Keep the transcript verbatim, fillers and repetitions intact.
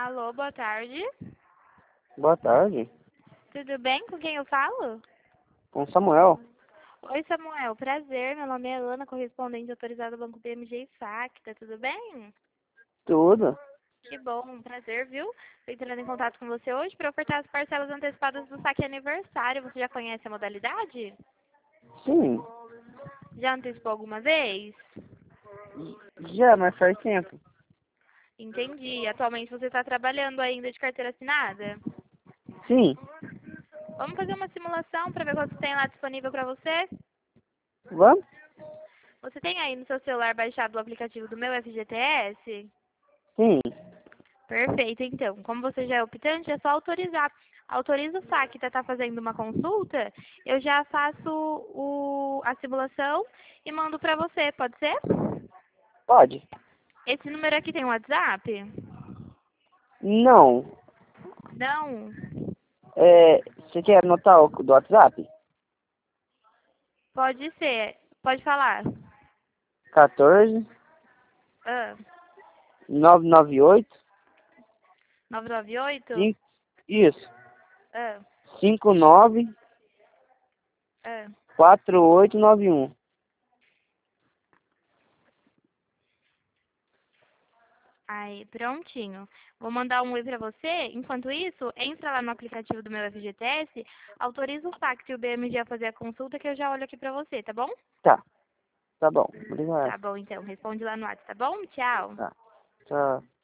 Alô, boa tarde. Boa tarde. Tudo bem? Com quem eu falo? Com Samuel. Oi, Samuel. Prazer. Meu nome é Ana, correspondente autorizada do Banco B M G e Facta. Tudo bem? Tudo. Que bom, um prazer, viu? Estou entrando em contato com você hoje para ofertar as parcelas antecipadas do saque aniversário. Você já conhece a modalidade? Sim. Já antecipou alguma vez? Já, mas faz tempo. Entendi. Atualmente você está trabalhando ainda de carteira assinada? Sim. Vamos fazer uma simulação para ver quanto tem lá disponível para você? Vamos? Você tem aí no seu celular baixado o aplicativo do Meu F G T S? Sim. Perfeito, então. Como você já é optante, é só autorizar. Autoriza o saque para estar fazendo uma consulta, eu já faço o, a simulação e mando para você, pode ser? Pode. Esse número aqui tem um WhatsApp? Não. Não? É, você quer anotar o do WhatsApp? Pode ser. Pode falar. quatorze, Ah, novecentos e noventa e oito, nove nove oito? cinco, isso. Ah, cinco nove ah. quatro oito nove um. Aí, prontinho. Vou mandar um oi pra você. Enquanto isso, entra lá no aplicativo do meu F G T S, autoriza o saque e o B M G a fazer a consulta que eu já olho aqui pra você, tá bom? Tá. Tá bom. Obrigado. Tá bom, então. Responde lá no WhatsApp, tá bom? Tchau. Tá. Tchau.